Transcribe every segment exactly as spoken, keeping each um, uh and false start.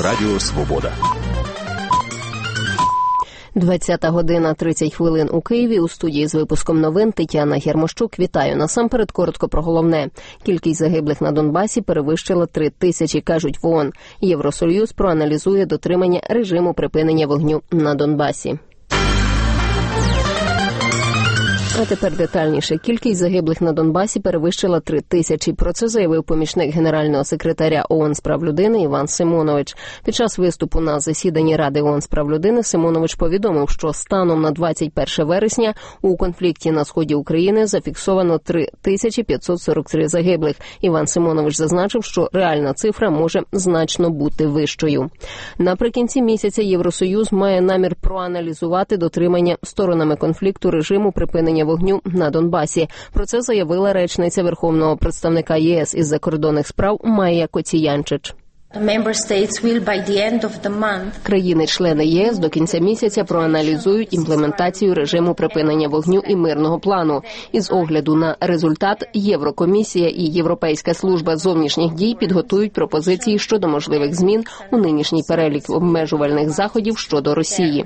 Радіо Свобода. двадцята година тридцять хвилин у Києві. У студії з випуском новин Тетяна Гермощук. Вітаю. Насамперед коротко про головне. Кількість загиблих на Донбасі перевищила три тисячі, кажуть в ООН. Євросоюз проаналізує дотримання режиму припинення вогню на Донбасі. А тепер детальніше. Кількість загиблих на Донбасі перевищила три тисячі. Про це заявив помічник генерального секретаря ООН з прав людини Іван Симонович. Під час виступу на засіданні Ради ООН з прав людини Симонович повідомив, що станом на двадцять перше вересня у конфлікті на сході України зафіксовано три тисячі п'ятсот сорок три загиблих. Іван Симонович зазначив, що реальна цифра може значно бути вищою. Наприкінці місяця Євросоюз має намір проаналізувати дотримання сторонами конфлікту режиму припинення вогню на Донбасі. Про це заявила речниця Верховного представника ЄС із закордонних справ Майя Коціянчич. Країни-члени ЄС до кінця місяця проаналізують імплементацію режиму припинення вогню і мирного плану. Із огляду на результат Єврокомісія і Європейська служба зовнішніх дій підготують пропозиції щодо можливих змін у нинішній перелік обмежувальних заходів щодо Росії.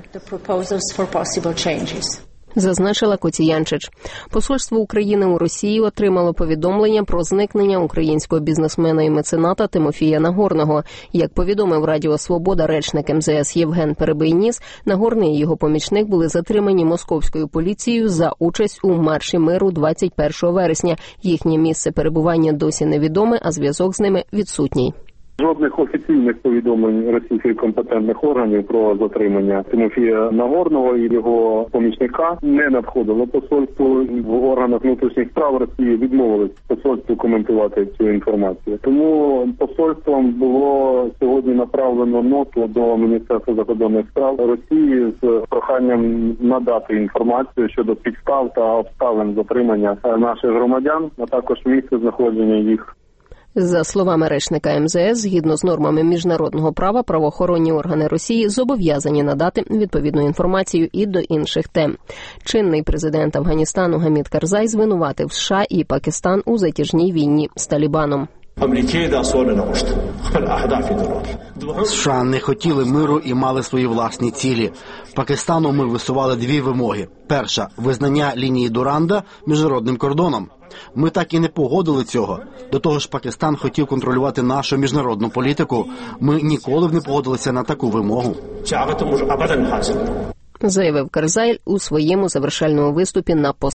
Зазначила Коціянчич. Посольство України у Росії отримало повідомлення про зникнення українського бізнесмена і мецената Тимофія Нагорного. Як повідомив Радіо Свобода речник ем зе ес Євген Перебийніс, Нагорний і його помічник були затримані московською поліцією за участь у марші миру двадцять першого вересня. Їхнє місце перебування досі невідоме, а зв'язок з ними відсутній. Жодних офіційних повідомлень російських компетентних органів про затримання Тимофія Нагорного і його помічника не надходило посольству. В органах внутрішніх справ Росії відмовились посольству коментувати цю інформацію. Тому посольством було сьогодні направлено ноту до Міністерства закордонних справ Росії з проханням надати інформацію щодо підстав та обставин затримання наших громадян, а також місце знаходження їх. За словами речника ем зе ес, згідно з нормами міжнародного права, правоохоронні органи Росії зобов'язані надати відповідну інформацію і до інших тем. Чинний президент Афганістану Гамід Карзай звинуватив США і Пакистан у затяжній війні з Талібаном. США не хотіли миру і мали свої власні цілі. Пакистану ми висували дві вимоги. Перша – визнання лінії Дуранда міжнародним кордоном. Ми так і не погодили цього. До того ж, Пакистан хотів контролювати нашу міжнародну політику. Ми ніколи б не погодилися на таку вимогу. Заявив Карзай у своєму завершальному виступі на